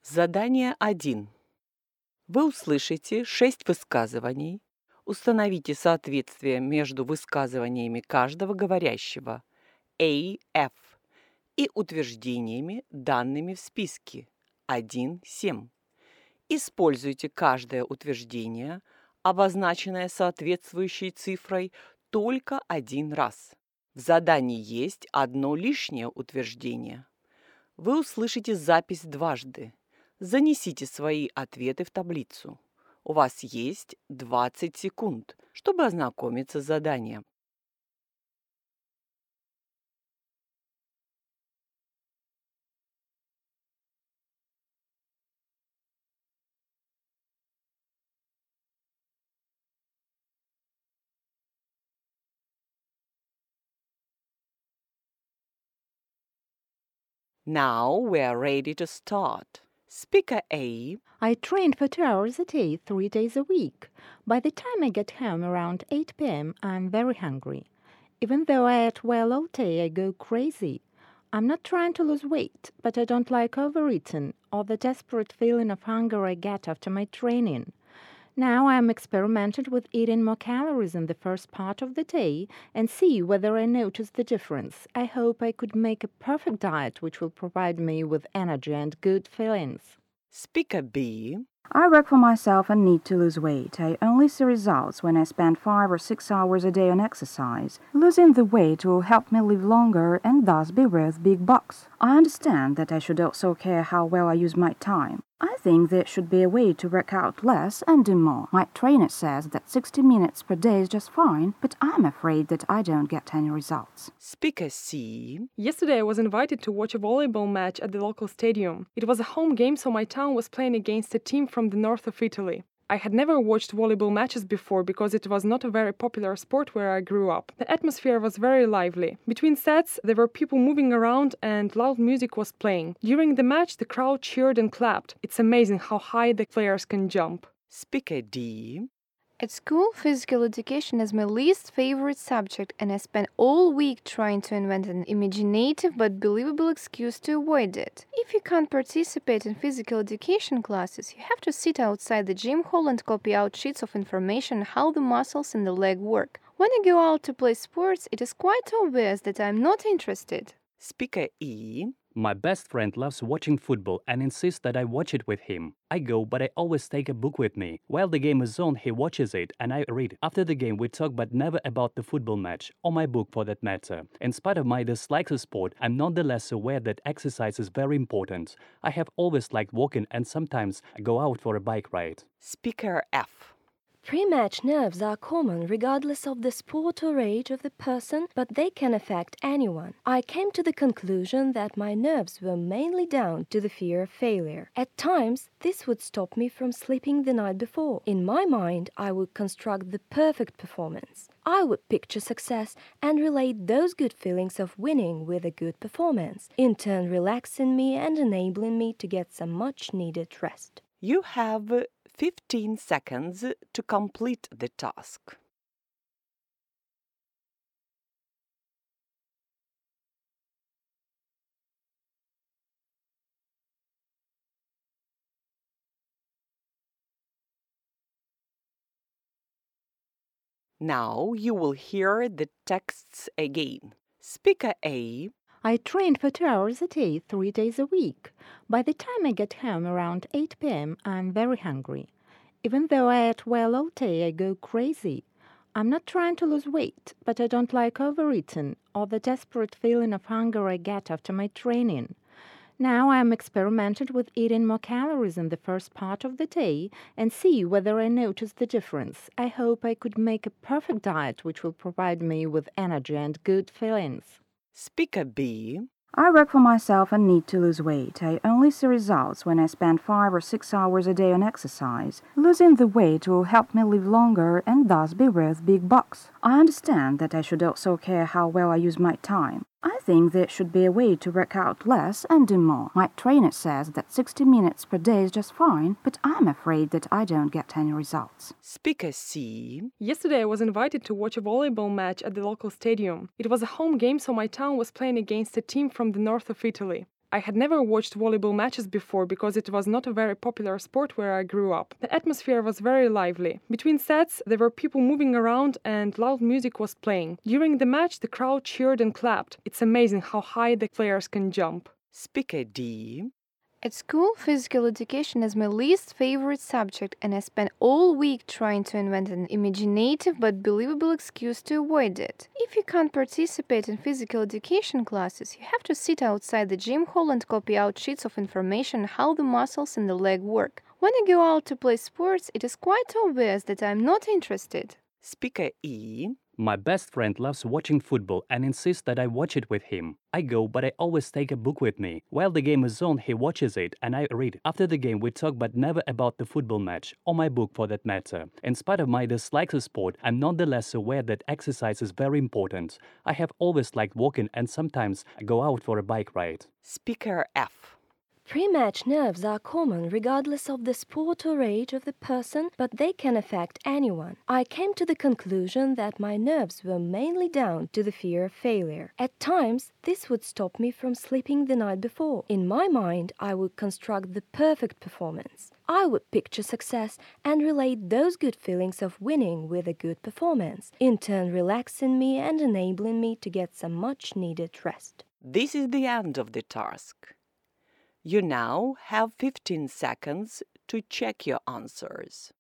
Задание 1. Вы услышите 6 высказываний. Установите соответствие между высказываниями каждого говорящего A, F и утверждениями, данными в списке 1-7. Используйте каждое утверждение, обозначенное соответствующей цифрой, только один раз. В задании есть одно лишнее утверждение. Вы услышите запись дважды. Занесите свои ответы в таблицу. У вас есть 20 секунд, чтобы ознакомиться с заданием. Now we are ready to start. Speaker A. I train for 2 hours a day, 3 days a week. By the time I get home around 8 p.m., I'm very hungry. Even though I eat well all day, I go crazy. I'm not trying to lose weight, but I don't like overeating or the desperate feeling of hunger I get after my training. Now I'm experimenting with eating more calories in the first part of the day and see whether I notice the difference. I hope I could make a perfect diet which will provide me with energy and good feelings. Speaker B. I work for myself and need to lose weight. I only see results when I spend 5 or 6 hours a day on exercise. Losing the weight will help me live longer and thus be worth big bucks. I understand that I should also care how well I use my time. I think there should be a way to work out less and do more. My trainer says that 60 minutes per day is just fine, but I'm afraid that I don't get any results. Speaker C. Yesterday I was invited to watch a volleyball match at the local stadium. It was a home game, so my town was playing against a team from the north of Italy. I had never watched volleyball matches before because it was not a very popular sport where I grew up. The atmosphere was very lively. Between sets, there were people moving around and loud music was playing. During the match, the crowd cheered and clapped. It's amazing how high the players can jump. Speaker D. At school, physical education is my least favorite subject, and I spent all week trying to invent an imaginative but believable excuse to avoid it. If you can't participate in physical education classes, you have to sit outside the gym hall and copy out sheets of information on how the muscles in the leg work. When I go out to play sports, it is quite obvious that I'm not interested. Speaker E. My best friend loves watching football and insists that I watch it with him. I go, but I always take a book with me. While the game is on, he watches it and I read. After the game, we talk, but never about the football match, or my book for that matter. In spite of my dislike of sport, I'm nonetheless aware that exercise is very important. I have always liked walking and sometimes I go out for a bike ride. Speaker F. Pre-match nerves are common regardless of the sport or age of the person, but they can affect anyone. I came to the conclusion that my nerves were mainly down to the fear of failure. At times, this would stop me from sleeping the night before. In my mind, I would construct the perfect performance. I would picture success and relate those good feelings of winning with a good performance, in turn relaxing me and enabling me to get some much-needed rest. You have 15 seconds to complete the task. Now you will hear the texts again. Speaker A. I train for 2 hours a day, 3 days a week. By the time I get home around 8 p.m., I'm very hungry. Even though I eat well all day, I go crazy. I'm not trying to lose weight, but I don't like overeating or the desperate feeling of hunger I get after my training. Now I'm experimenting with eating more calories in the first part of the day and see whether I notice the difference. I hope I could make a perfect diet which will provide me with energy and good feelings. Speaker B. I work for myself and need to lose weight. I only see results when I spend 5 or 6 hours a day on exercise. Losing the weight will help me live longer and thus be worth big bucks. I understand that I should also care how well I use my time. I think there should be a way to work out less and do more. My trainer says that 60 minutes per day is just fine, but I'm afraid that I don't get any results. Speaker C. Yesterday I was invited to watch a volleyball match at the local stadium. It was a home game, so my town was playing against a team from the north of Italy. I had never watched volleyball matches before because it was not a very popular sport where I grew up. The atmosphere was very lively. Between sets, there were people moving around and loud music was playing. During the match, the crowd cheered and clapped. It's amazing how high the players can jump. Speaker D. At school, physical education is my least favorite subject, and I spent all week trying to invent an imaginative but believable excuse to avoid it. If you can't participate in physical education classes, you have to sit outside the gym hall and copy out sheets of information on how the muscles in the leg work. When I go out to play sports, it is quite obvious that I'm not interested. Speaker E. My best friend loves watching football and insists that I watch it with him. I go, but I always take a book with me. While the game is on, he watches it and I read. After the game, we talk, but never about the football match, or my book for that matter. In spite of my dislike of sport, I'm nonetheless aware that exercise is very important. I have always liked walking and sometimes I go out for a bike ride. Speaker F. Pre-match nerves are common regardless of the sport or age of the person, but they can affect anyone. I came to the conclusion that my nerves were mainly down to the fear of failure. At times, this would stop me from sleeping the night before. In my mind, I would construct the perfect performance. I would picture success and relate those good feelings of winning with a good performance, in turn relaxing me and enabling me to get some much-needed rest. This is the end of the task. You now have 15 seconds to check your answers.